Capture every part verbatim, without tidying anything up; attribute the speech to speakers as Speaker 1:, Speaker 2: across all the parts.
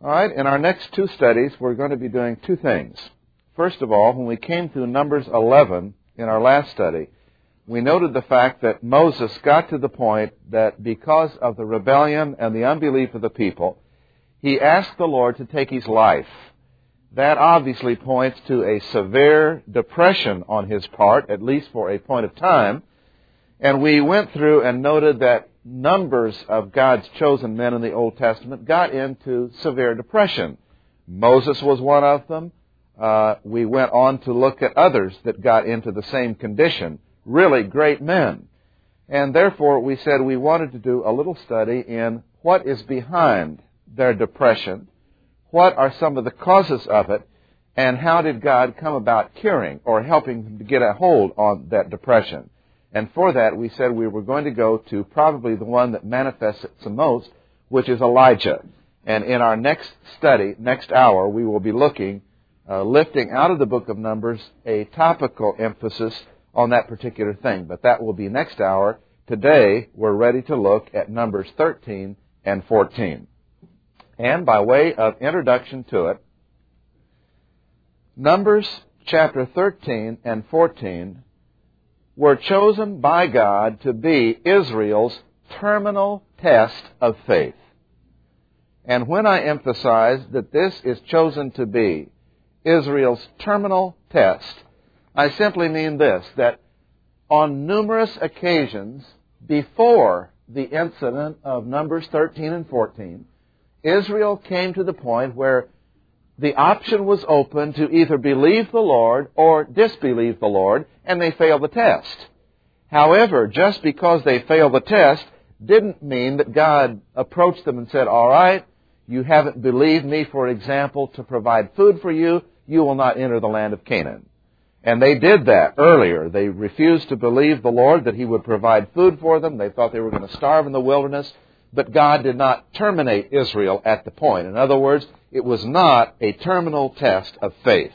Speaker 1: All right, in our next two studies, we're going to be doing two things. First of all, when we came through Numbers eleven in our last study, we noted the fact that Moses got to the point that because of the rebellion and the unbelief of the people, he asked the Lord to take his life. That obviously points to a severe depression on his part, at least for a point of time. And we went through and noted that numbers of God's chosen men in the Old Testament got into severe depression. Moses was one of them. Uh, we went on to look at others that got into the same condition, really great men. And therefore, we said we wanted to do a little study in what is behind their depression, what are some of the causes of it, and how did God come about curing or helping them to get a hold on that depression. And for that, we said we were going to go to probably the one that manifests it the most, which is Elijah. And in our next study, next hour, we will be looking, uh, lifting out of the book of Numbers a topical emphasis on that particular thing. But that will be next hour. Today, we're ready to look at Numbers thirteen and fourteen. And by way of introduction to it, Numbers chapter thirteen and fourteen were chosen by God to be Israel's terminal test of faith. And when I emphasize that this is chosen to be Israel's terminal test, I simply mean this, that on numerous occasions before the incident of Numbers thirteen and fourteen, Israel came to the point where the option was open to either believe the Lord or disbelieve the Lord, and they failed the test. However, just because they failed the test didn't mean that God approached them and said, all right, you haven't believed me, for example, to provide food for you, you will not enter the land of Canaan. And they did that earlier. They refused to believe the Lord that He would provide food for them. They thought they were going to starve in the wilderness. But God did not terminate Israel at the point. In other words, it was not a terminal test of faith.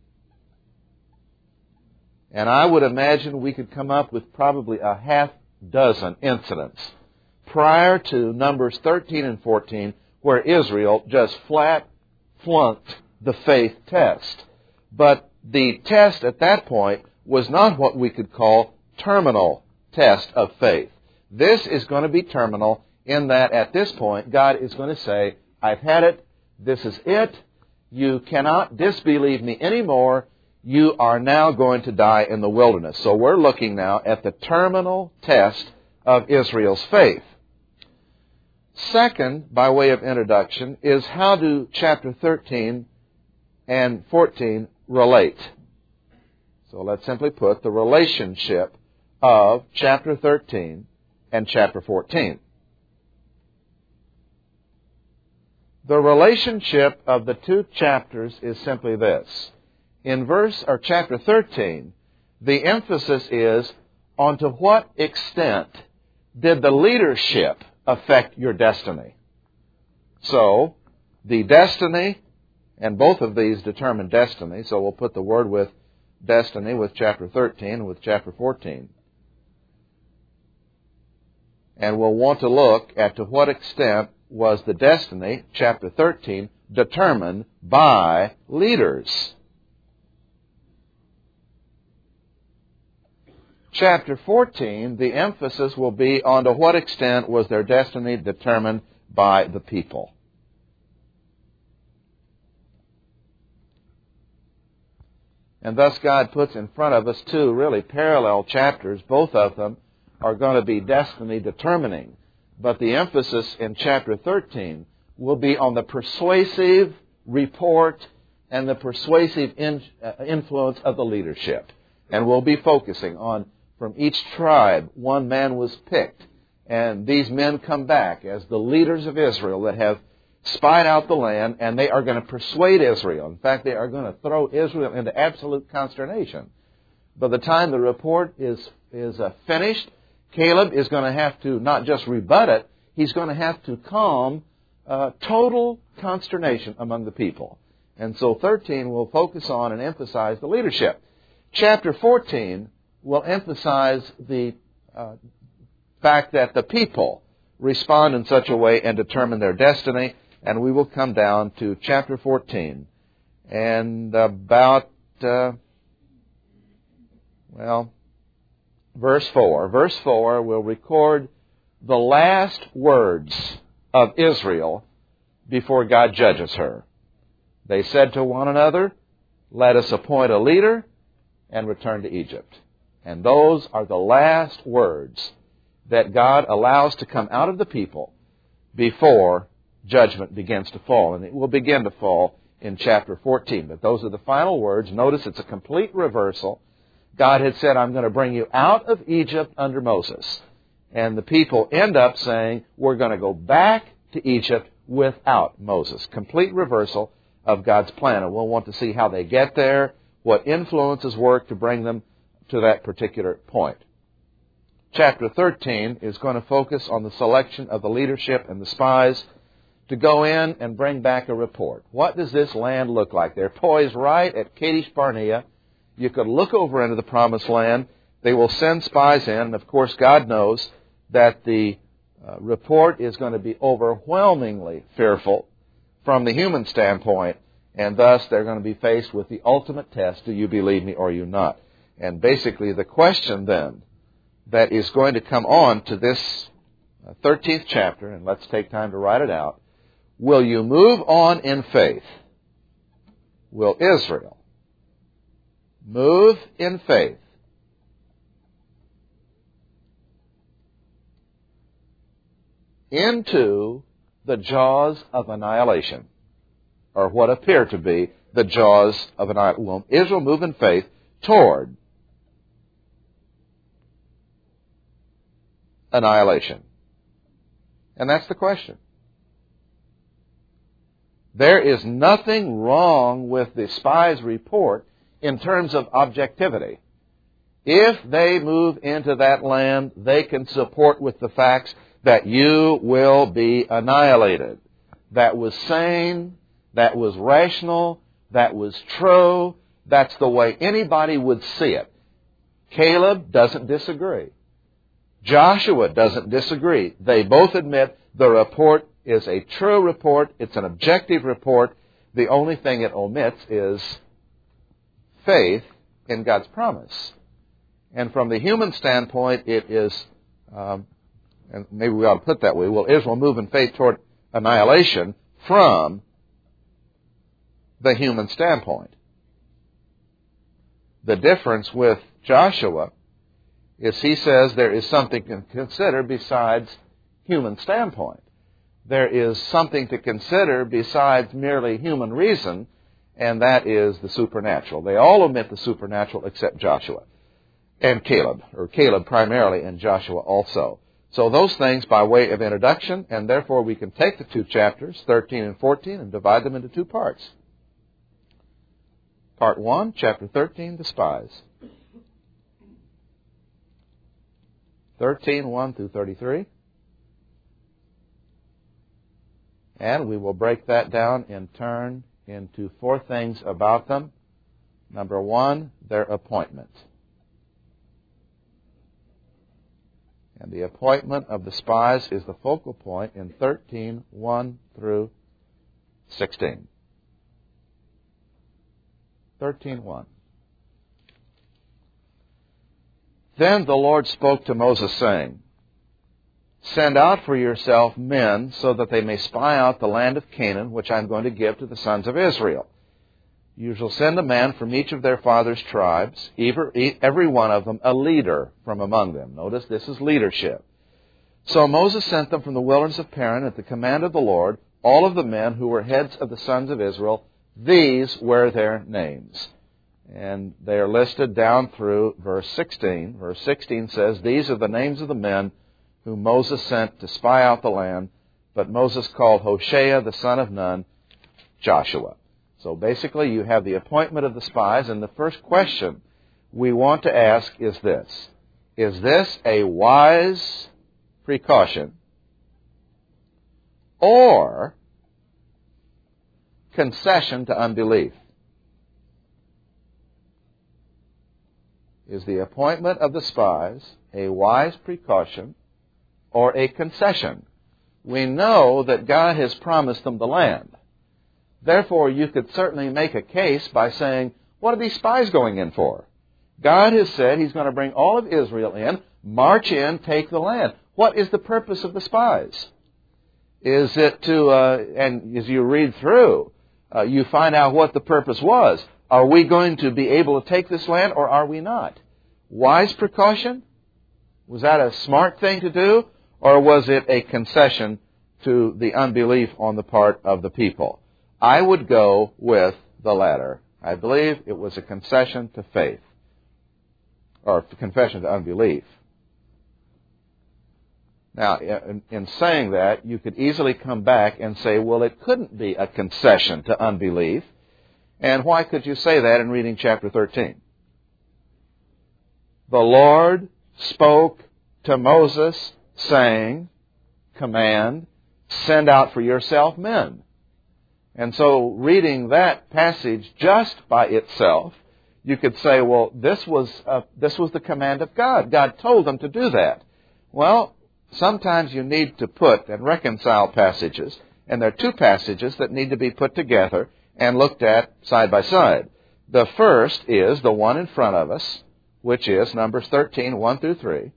Speaker 1: And I would imagine we could come up with probably a half dozen incidents prior to Numbers thirteen and fourteen where Israel just flat flunked the faith test. But the test at that point was not what we could call terminal test of faith. This is going to be terminal in that at this point, God is going to say, I've had it. This is it. You cannot disbelieve me anymore. You are now going to die in the wilderness. So we're looking now at the terminal test of Israel's faith. Second, by way of introduction, is how do chapter thirteen and fourteen relate? So let's simply put the relationship of chapter thirteen and chapter fourteen. The relationship of the two chapters is simply this. In verse or chapter thirteen, the emphasis is on to what extent did the leadership affect your destiny. So, the destiny, and both of these determine destiny, so we'll put the word with destiny with chapter thirteen and with chapter fourteen. And we'll want to look at to what extent was the destiny, chapter thirteen, determined by leaders. Chapter fourteen, the emphasis will be on to what extent was their destiny determined by the people. And thus God puts in front of us two really parallel chapters. Both of them are going to be destiny determining. But the emphasis in chapter thirteen will be on the persuasive report and the persuasive in, uh, influence of the leadership. And we'll be focusing on from each tribe, one man was picked. And these men come back as the leaders of Israel that have spied out the land, and they are going to persuade Israel. In fact, they are going to throw Israel into absolute consternation. By the time the report is, is uh, finished, Caleb is going to have to not just rebut it, he's going to have to calm uh, total consternation among the people. And so thirteen will focus on and emphasize the leadership. Chapter fourteen will emphasize the uh, fact that the people respond in such a way and determine their destiny. and we will come down to chapter fourteen. And about, uh, well, verse four. Verse four will record the last words of Israel before God judges her. They said to one another, "Let us appoint a leader and return to Egypt." And those are the last words that God allows to come out of the people before judgment begins to fall. And it will begin to fall in chapter fourteen. But those are the final words. Notice it's a complete reversal. God had said, "I'm going to bring you out of Egypt under Moses." And the people end up saying, "We're going to go back to Egypt without Moses." Complete reversal of God's plan. And we'll want to see how they get there, what influences work to bring them to that particular point. Chapter thirteen is going to focus on the selection of the leadership and the spies to go in and bring back a report. What does this land look like? They're poised right at Kadesh Barnea. You could look over into the Promised Land. They will send spies in, and of course God knows that the uh, report is going to be overwhelmingly fearful from the human standpoint, and thus they're going to be faced with the ultimate test: do you believe me or you not? And basically the question then that is going to come on to this thirteenth chapter, and let's take time to write it out: will you move on in faith? Will Israel move in faith into the jaws of annihilation, or what appear to be the jaws of annihilation? Will Israel move in faith toward annihilation? And that's the question. There is nothing wrong with the spies' report in terms of objectivity. If they move into that land, they can support with the facts that you will be annihilated. That was sane, that was rational, that was true. That's the way anybody would see it. Caleb doesn't disagree. Joshua doesn't disagree. They both admit the report is a true report. It's an objective report. The only thing it omits is faith in God's promise. And from the human standpoint, it is, um, and maybe we ought to put it that way, will Israel move in faith toward annihilation from the human standpoint? The difference with Joshua is he says there is something to consider besides human standpoint. There is something to consider besides merely human reason, and that is the supernatural. They all omit the supernatural except Joshua and Caleb, or Caleb primarily and Joshua also. So those things by way of introduction, and therefore we can take the two chapters, thirteen and fourteen, and divide them into two parts. Part one, chapter thirteen, the spies. thirteen, one through thirty-three. And we will break that down in turn into four things about them. Number one, their appointment. And the appointment of the spies is the focal point in thirteen, one through sixteen. thirteen, one. Then the Lord spoke to Moses, saying, "Send out for yourself men so that they may spy out the land of Canaan, which I am going to give to the sons of Israel. You shall send a man from each of their fathers' tribes, every one of them a leader from among them." Notice this is leadership. So Moses sent them from the wilderness of Paran at the command of the Lord, all of the men who were heads of the sons of Israel. These were their names. And they are listed down through verse sixteen. Verse sixteen says, "These are the names of the men whom Moses sent to spy out the land, but Moses called Hoshea the son of Nun, Joshua." So basically you have the appointment of the spies, and the first question we want to ask is this: is this a wise precaution or concession to unbelief? Is the appointment of the spies a wise precaution or a concession we know that God has promised them the land. Therefore, you could certainly make a case by saying, what are these spies going in for? God has said He's going to bring all of Israel in, march in, take the land. What is the purpose of the spies? Is it to, uh, and as you read through, uh, you find out what the purpose was. Are we going to be able to take this land or are we not? Wise precaution? Was that a smart thing to do? Or was it a concession to the unbelief on the part of the people? I would go with the latter. I believe it was a concession to faith, or a confession to unbelief. Now, in, in saying that, you could easily come back and say, well, it couldn't be a concession to unbelief. And why could you say that in reading chapter thirteen? The Lord spoke to Moses, saying, command, send out for yourself men. And so reading that passage just by itself, you could say, well, this was uh, this was the command of God. God told them to do that. Well, sometimes you need to put and reconcile passages, and there are two passages that need to be put together and looked at side by side. The first is the one in front of us, which is Numbers thirteen, one through three.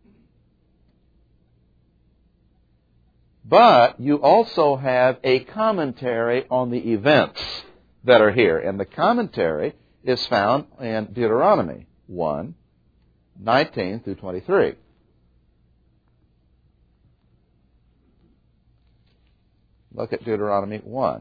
Speaker 1: But you also have a commentary on the events that are here. And the commentary is found in Deuteronomy one, nineteen through twenty-three. Look at Deuteronomy one.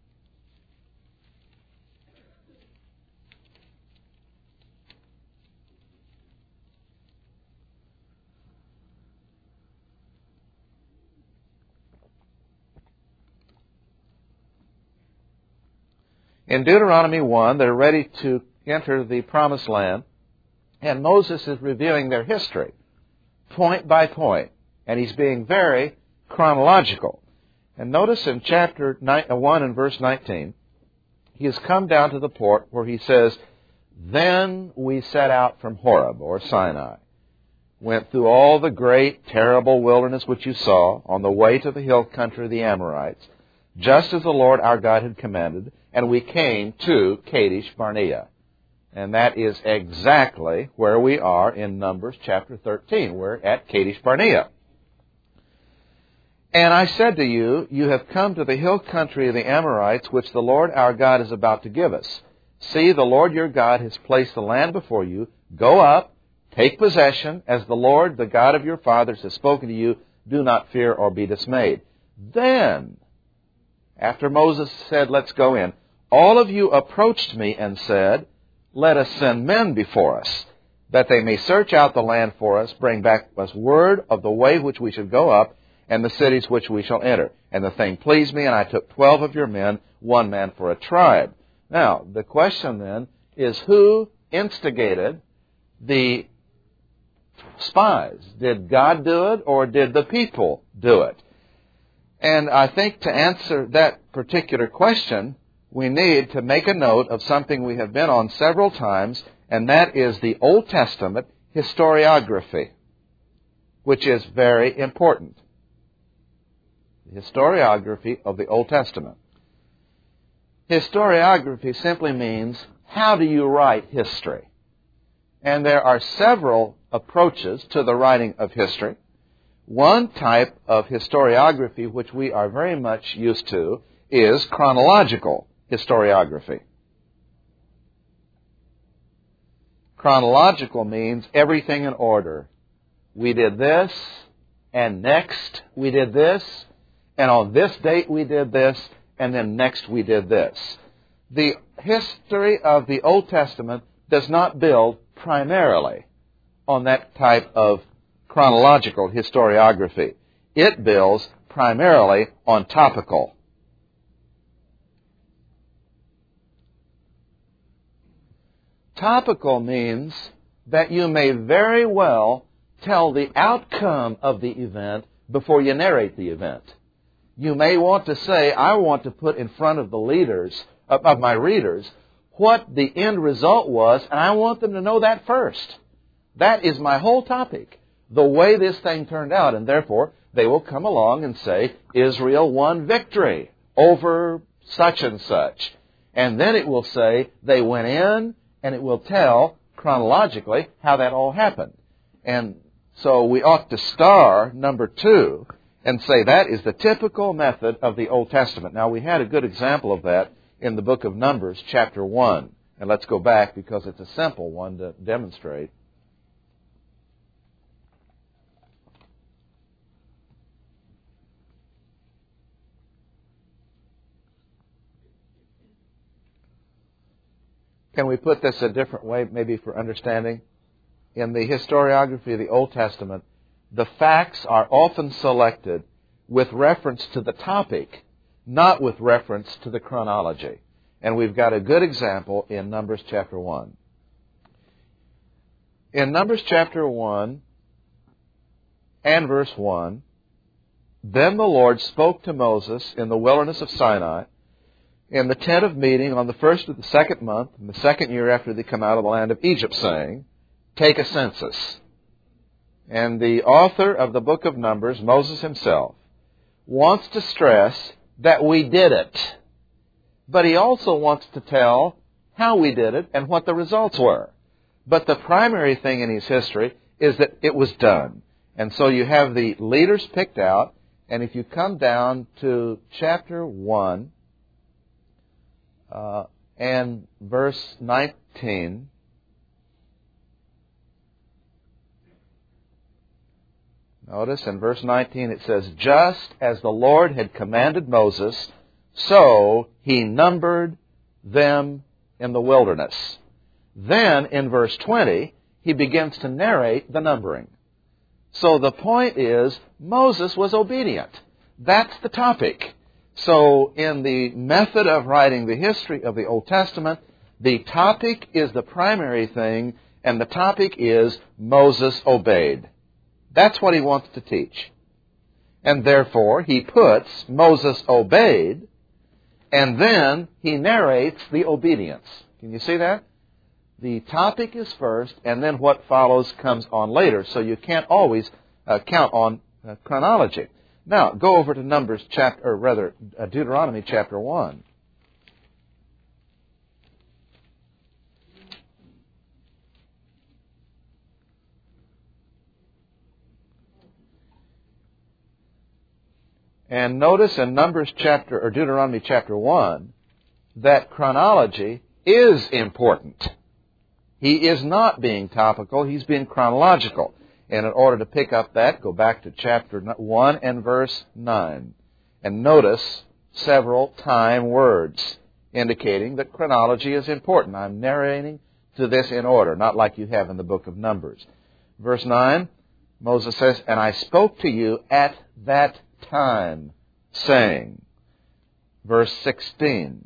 Speaker 1: In Deuteronomy one, they're ready to enter the Promised Land, and Moses is reviewing their history, point by point, and he's being very chronological. And notice in chapter one and verse nineteen, he has come down to the port where he says, then we set out from Horeb, or Sinai, went through all the great, terrible wilderness which you saw, on the way to the hill country of the Amorites, just as the Lord our God had commanded, and we came to Kadesh Barnea. And that is exactly where we are in Numbers chapter thirteen. We're at Kadesh Barnea. And I said to you, you have come to the hill country of the Amorites, which the Lord our God is about to give us. See, the Lord your God has placed the land before you. Go up, take possession, as the Lord, the God of your fathers, has spoken to you. Do not fear or be dismayed. Then, after Moses said, let's go in, all of you approached me and said, let us send men before us, that they may search out the land for us, bring back us word of the way which we should go up, and the cities which we shall enter. And the thing pleased me, and I took twelve of your men, one man for a tribe. Now, the question then is, who instigated the spies? Did God do it, or did the people do it? And I think to answer that particular question, we need to make a note of something we have been on several times, and that is the Old Testament historiography, which is very important. The historiography of the Old Testament. Historiography simply means, how do you write history? And there are several approaches to the writing of history. One type of historiography which we are very much used to is chronological historiography. Chronological means everything in order. We did this, and next we did this, and on this date we did this, and then next we did this. The history of the Old Testament does not build primarily on that type of chronological historiography. It builds primarily on topical. Topical means that you may very well tell the outcome of the event before you narrate the event. You may want to say, I want to put in front of the leaders, of, of my readers, what the end result was, and I want them to know that first. That is my whole topic, the way this thing turned out, and therefore they will come along and say, Israel won victory over such and such. And then it will say they went in, and it will tell chronologically how that all happened. And so we ought to star number two and say that is the typical method of the Old Testament. Now, we had a good example of that in the book of Numbers, chapter one. And let's go back because it's a simple one to demonstrate. Can we put this a different way, maybe for understanding? In the historiography of the Old Testament, the facts are often selected with reference to the topic, not with reference to the chronology. And we've got a good example in Numbers chapter one. In Numbers chapter one and verse one, then the Lord spoke to Moses in the wilderness of Sinai, in the tent of meeting on the first of the second month, in the second year after they come out of the land of Egypt, saying, take a census. And the author of the book of Numbers, Moses himself, wants to stress that we did it. But he also wants to tell how we did it and what the results were. But the primary thing in his history is that it was done. And so you have the leaders picked out, and if you come down to chapter one, Uh, and verse nineteen, notice in verse nineteen it says, just as the Lord had commanded Moses, so he numbered them in the wilderness. Then in verse twenty, he begins to narrate the numbering. So the point is, Moses was obedient. That's the topic. So in the method of writing the history of the Old Testament, the topic is the primary thing, and the topic is Moses obeyed. That's what he wants to teach. And therefore, he puts Moses obeyed, and then he narrates the obedience. Can you see that? The topic is first, and then what follows comes on later. So you can't always uh, count on uh, chronology. Now, go over to Numbers chapter, or rather, uh, Deuteronomy chapter one. And notice in Numbers chapter, or Deuteronomy chapter one, that chronology is important. He is not being topical, he's being chronological. And in order to pick up that, go back to chapter one and verse nine. And notice several time words indicating that chronology is important. I'm narrating to this in order, not like you have in the book of Numbers. Verse nine, Moses says, and I spoke to you at that time, saying. Verse sixteen,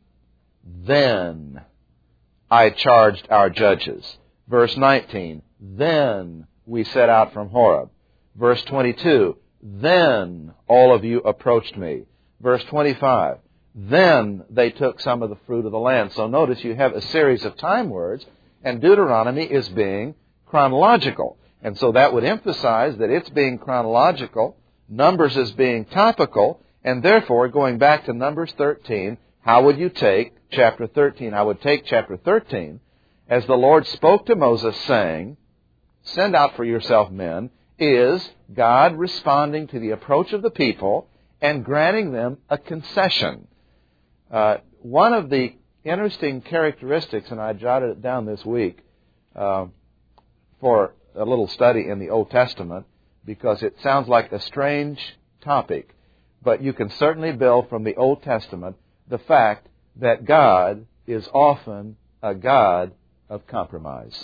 Speaker 1: then I charged our judges. Verse nineteen, then we set out from Horeb. Verse twenty-two, then all of you approached me. Verse twenty-five, then they took some of the fruit of the land. So notice you have a series of time words, and Deuteronomy is being chronological. And so that would emphasize that it's being chronological, Numbers is being topical, and therefore, going back to Numbers thirteen, how would you take chapter thirteen? I would take chapter thirteen as the Lord spoke to Moses, saying, send out for yourself men, is God responding to the approach of the people and granting them a concession. Uh, one of the interesting characteristics, and I jotted it down this week uh, for a little study in the Old Testament, because it sounds like a strange topic, but you can certainly build from the Old Testament the fact that God is often a God of compromise.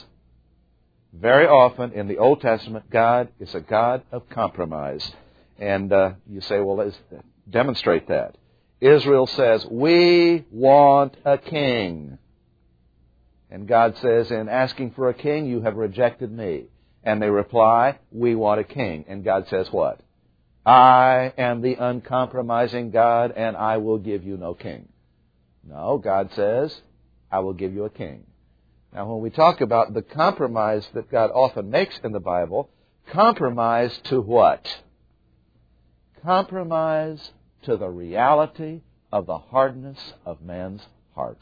Speaker 1: Very often in the Old Testament, God is a God of compromise. And uh, you say, well, let's demonstrate that. Israel says, we want a king. And God says, in asking for a king, you have rejected me. And they reply, we want a king. And God says what? I am the uncompromising God, and I will give you no king. No, God says, I will give you a king. Now, when we talk about the compromise that God often makes in the Bible, compromise to what? compromise to the reality of the hardness of man's heart.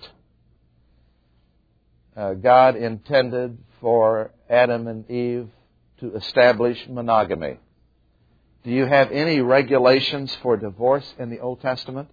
Speaker 1: Uh, God intended for Adam and Eve to establish monogamy. Do you have any regulations for divorce in the Old Testament?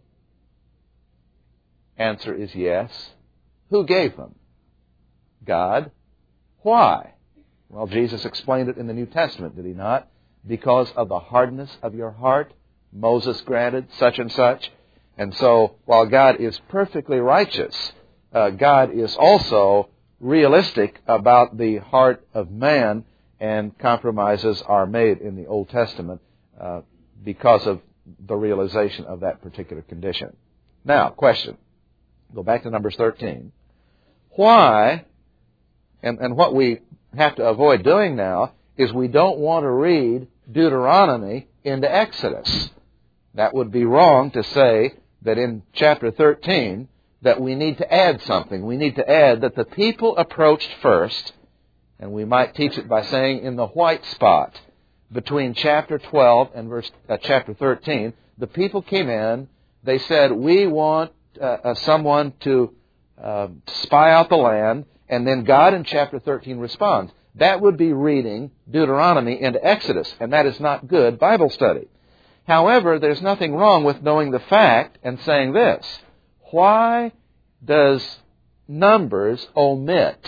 Speaker 1: Answer is yes. Who gave them? God. Why? Well, Jesus explained it in the New Testament, did he not? Because of the hardness of your heart, Moses granted such and such. And so, while God is perfectly righteous, uh, God is also realistic about the heart of man, and compromises are made in the Old Testament uh, because of the realization of that particular condition. Now, question. Go back to Numbers thirteen. Why, and, and what we have to avoid doing now, is we don't want to read Deuteronomy into Exodus. That would be wrong to say that in chapter thirteen that we need to add something. We need to add that the people approached first, and we might teach it by saying in the white spot between chapter twelve and verse uh, chapter thirteen, the people came in, they said, we want uh, uh, someone to uh, spy out the land, and then God in chapter thirteen responds. That would be reading Deuteronomy into Exodus, and that is not good Bible study. However, there's nothing wrong with knowing the fact and saying this. Why does Numbers omit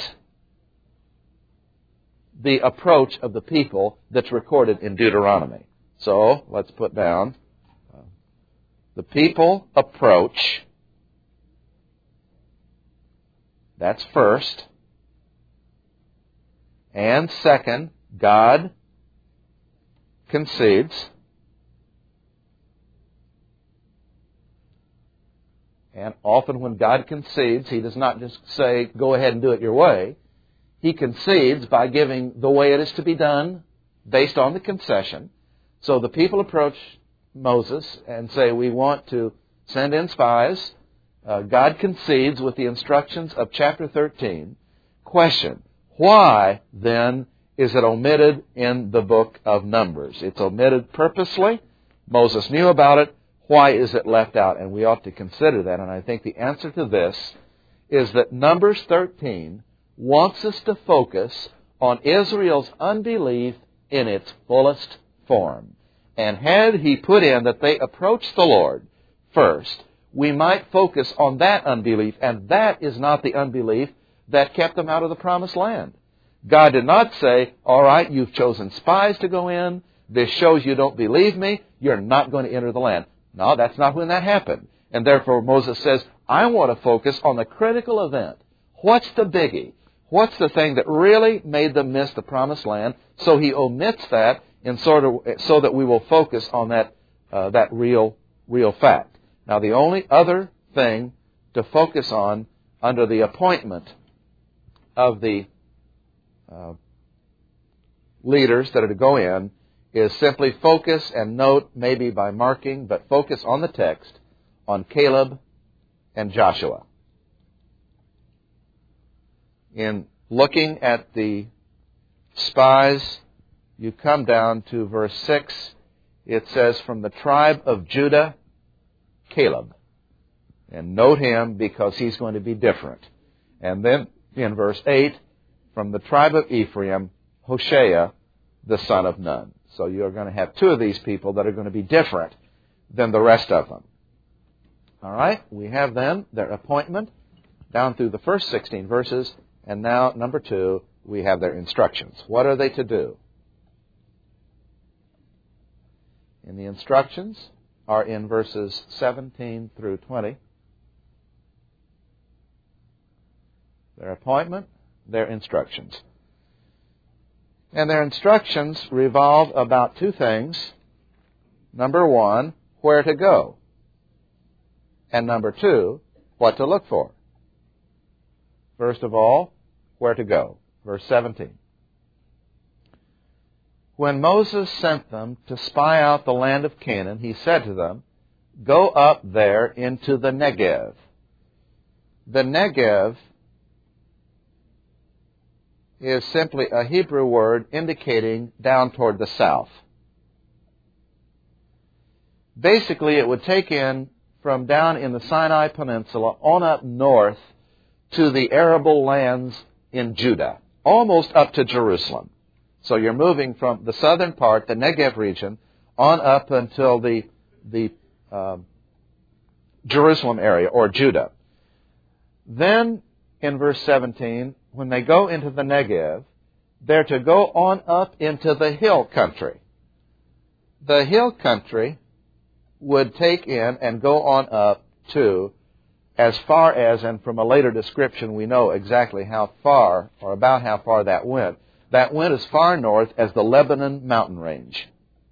Speaker 1: the approach of the people that's recorded in Deuteronomy? So, let's put down, uh, the people approach. That's first. And second, God concedes. And often when God concedes, He does not just say, go ahead and do it your way. He concedes by giving the way it is to be done based on the concession. So the people approach Moses and say, we want to send in spies. Uh, God concedes with the instructions of chapter thirteen. Question, why then is it omitted in the book of Numbers? It's omitted purposely. Moses knew about it. Why is it left out? And we ought to consider that. And I think the answer to this is that Numbers thirteen wants us to focus on Israel's unbelief in its fullest form. And had He put in that they approached the Lord first, we might focus on that unbelief. And that is not the unbelief that kept them out of the promised land. God did not say, all right, you've chosen spies to go in. This shows you don't believe me. You're not going to enter the land. No, that's not when that happened. And therefore Moses says, I want to focus on the critical event. What's the biggie? What's the thing that really made them miss the promised land? So he omits that in sort of so that we will focus on that uh, that real real fact. Now, the only other thing to focus on under the appointment of the uh, leaders that are to go in is simply focus and note, maybe by marking, but focus on the text, on Caleb and Joshua. In looking at the spies, you come down to verse six. It says, from the tribe of Judah, Caleb. And note him because he's going to be different. And then in verse eight, from the tribe of Ephraim, Hoshea, the son of Nun. So you're going to have two of these people that are going to be different than the rest of them. All right, we have then their appointment down through the first sixteen verses, and now, number two, we have their instructions. What are they to do? And the instructions are in verses seventeen through twenty. Their appointment, their instructions. And their instructions revolve about two things. Number one, where to go. And number two, what to look for. First of all, where to go. Verse seventeen. When Moses sent them to spy out the land of Canaan, he said to them, go up there into the Negev. The Negev is simply a Hebrew word indicating down toward the south. Basically, it would take in from down in the Sinai Peninsula on up north to the arable lands in Judah, almost up to Jerusalem. So you're moving from the southern part, the Negev region, on up until the the uh, Jerusalem area, or Judah. Then, in verse seventeen, when they go into the Negev, they're to go on up into the hill country. The hill country would take in and go on up to as far as, and from a later description we know exactly how far, or about how far that went. That went as far north as the Lebanon mountain range.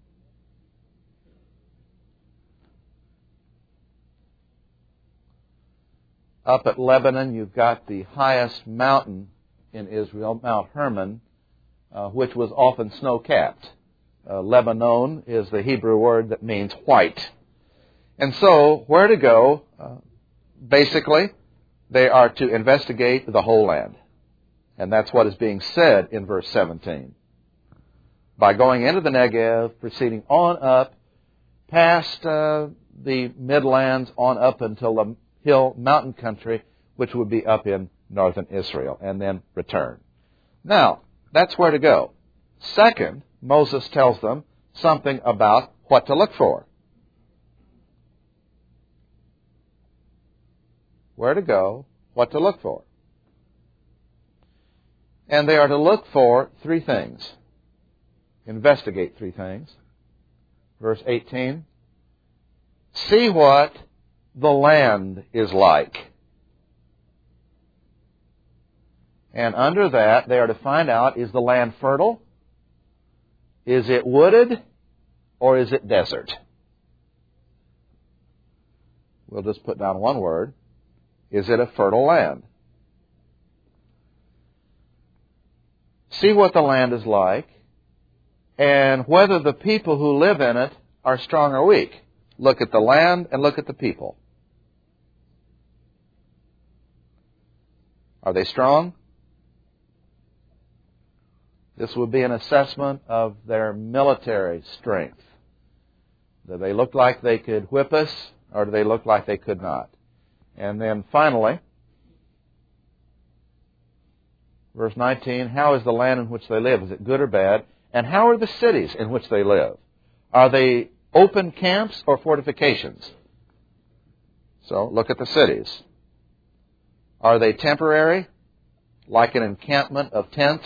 Speaker 1: Up at Lebanon, you've got the highest mountain in Israel, Mount Hermon, uh, which was often snow-capped. Uh, Lebanon is the Hebrew word that means white. And so, where to go? Uh, basically, they are to investigate the whole land. And that's what is being said in verse seventeen. By going into the Negev, proceeding on up, past uh, the Midlands, on up until the hill mountain country, which would be up in northern Israel, and then return. Now, that's where to go. Second, Moses tells them something about what to look for. Where to go, what to look for. And they are to look for three things. Investigate three things. Verse eighteen. See what the land is like. And under that, they are to find out, is the land fertile? Is it wooded? Or is it desert? We'll just put down one word. Is it a fertile land? See what the land is like, and whether the people who live in it are strong or weak. Look at the land and look at the people. Are they strong? This would be an assessment of their military strength. Do they look like they could whip us, or do they look like they could not? And then finally, verse nineteen, how is the land in which they live? Is it good or bad? And how are the cities in which they live? Are they open camps or fortifications? So look at the cities. Are they temporary, like an encampment of tents?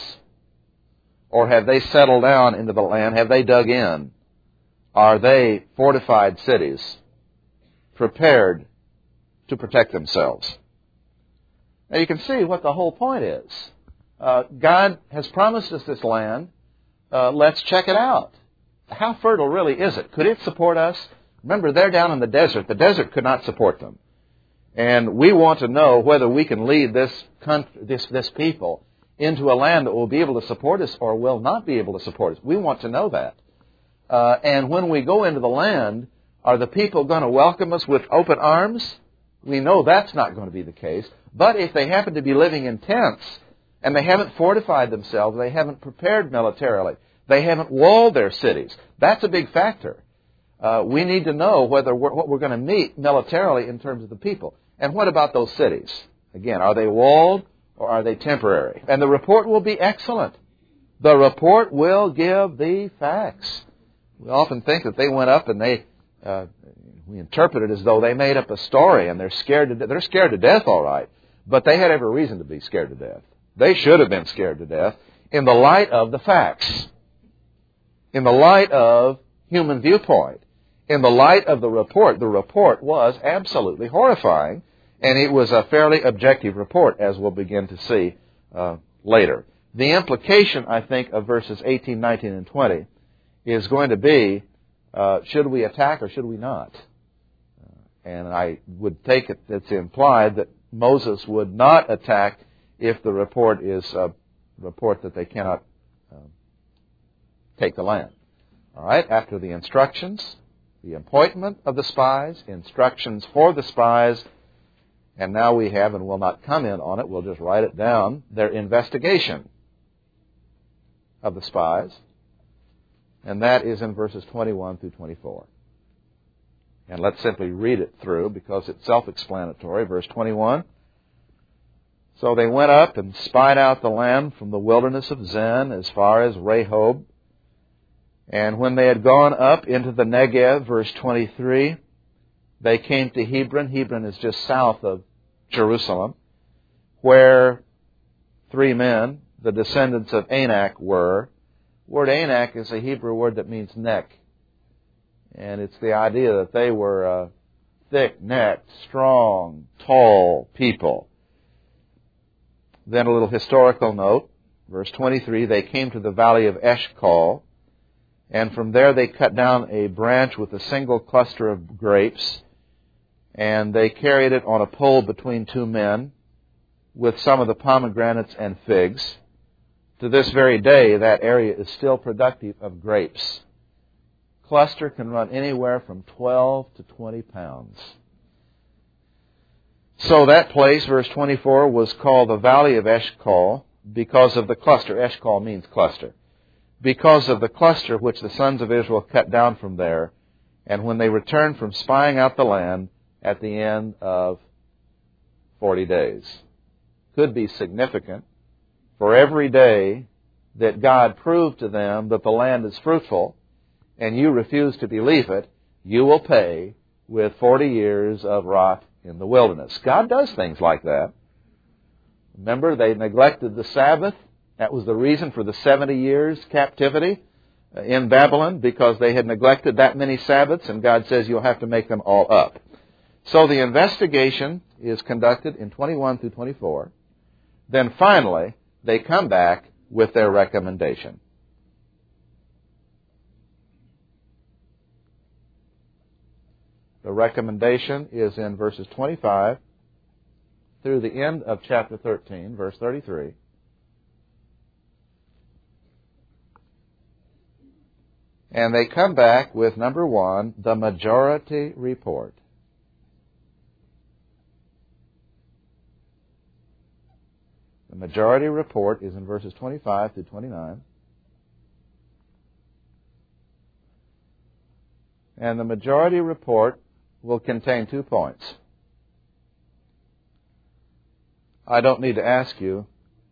Speaker 1: Or have they settled down into the land? Have they dug in? Are they fortified cities, prepared to protect themselves? Now you can see what the whole point is. Uh, God has promised us this land. Uh, let's check it out. How fertile really is it? Could it support us? Remember, they're down in the desert. The desert could not support them. And we want to know whether we can lead this country, this, this people into a land that will be able to support us or will not be able to support us. We want to know that. Uh, and when we go into the land, are the people going to welcome us with open arms? We know that's not going to be the case. But if they happen to be living in tents, and they haven't fortified themselves, they haven't prepared militarily, they haven't walled their cities, that's a big factor. Uh, we need to know whether we're, what we're going to meet militarily in terms of the people. And what about those cities? Again, are they walled or are they temporary? And the report will be excellent. The report will give the facts. We often think that they went up and they, uh, we interpret it as though they made up a story and they're scared to de- they're scared to death, all right. But they had every reason to be scared to death. They should have been scared to death in the light of the facts, in the light of human viewpoint, in the light of the report. The report was absolutely horrifying, and it was a fairly objective report, as we'll begin to see uh, later. The implication, I think, of verses eighteen, nineteen, and twenty is going to be, uh, should we attack or should we not? Uh, and I would take it that's implied that Moses would not attack if the report is a report that they cannot uh, take the land. All right, after the instructions, the appointment of the spies, instructions for the spies, and now we have, and we'll not comment on it, we'll just write it down, their investigation of the spies, and that is in verses twenty-one through twenty-four. And let's simply read it through because it's self-explanatory. Verse twenty-one. So they went up and spied out the land from the wilderness of Zin as far as Rehob. And when they had gone up into the Negev, verse twenty-three, they came to Hebron. Hebron is just south of Jerusalem, where three men, the descendants of Anak, were. The word Anak is a Hebrew word that means neck. And it's the idea that they were uh, thick-necked, strong, tall people. Then a little historical note. Verse twenty-three, they came to the valley of Eshcol, and from there they cut down a branch with a single cluster of grapes, and they carried it on a pole between two men with some of the pomegranates and figs. To this very day, that area is still productive of grapes. Cluster can run anywhere from twelve to twenty pounds. So that place, verse twenty-four, was called the Valley of Eshcol because of the cluster. Eshcol means cluster. Because of the cluster which the sons of Israel cut down from there, and when they returned from spying out the land at the end of forty days. Could be significant. For every day that God proved to them that the land is fruitful, and you refuse to believe it, you will pay with forty years of rot in the wilderness. God does things like that. Remember, they neglected the Sabbath. That was the reason for the seventy years captivity in Babylon, because they had neglected that many Sabbaths, and God says you'll have to make them all up. So the investigation is conducted in twenty-one through twenty-four. Then finally, they come back with their recommendation. The recommendation is in verses twenty-five through the end of chapter thirteen, verse thirty-three. And they come back with, number one, the majority report. The majority report is in verses twenty-five through twenty-nine. And the majority report will contain two points. I don't need to ask you,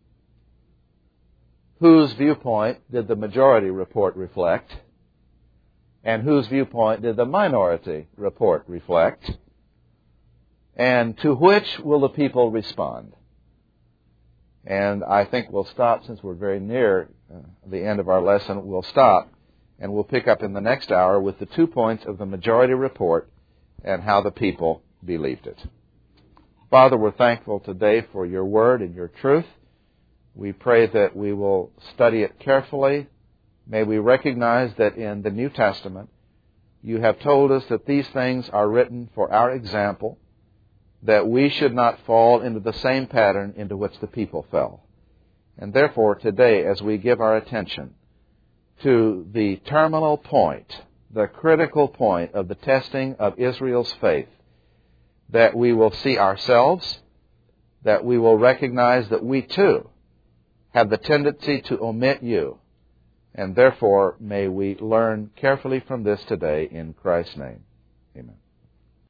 Speaker 1: whose viewpoint did the majority report reflect? And whose viewpoint did the minority report reflect? And to which will the people respond? And I think we'll stop, since we're very near uh, the end of our lesson, we'll stop, and we'll pick up in the next hour with the two points of the majority report and how the people believed it. Father, we're thankful today for your word and your truth. We pray that we will study it carefully. May we recognize that in the New Testament, you have told us that these things are written for our example, that we should not fall into the same pattern into which the people fell. And therefore, today, as we give our attention to the terminal point, the critical point of the testing of Israel's faith, that we will see ourselves, that we will recognize that we too have the tendency to omit you, and therefore may we learn carefully from this today in Christ's name. Amen.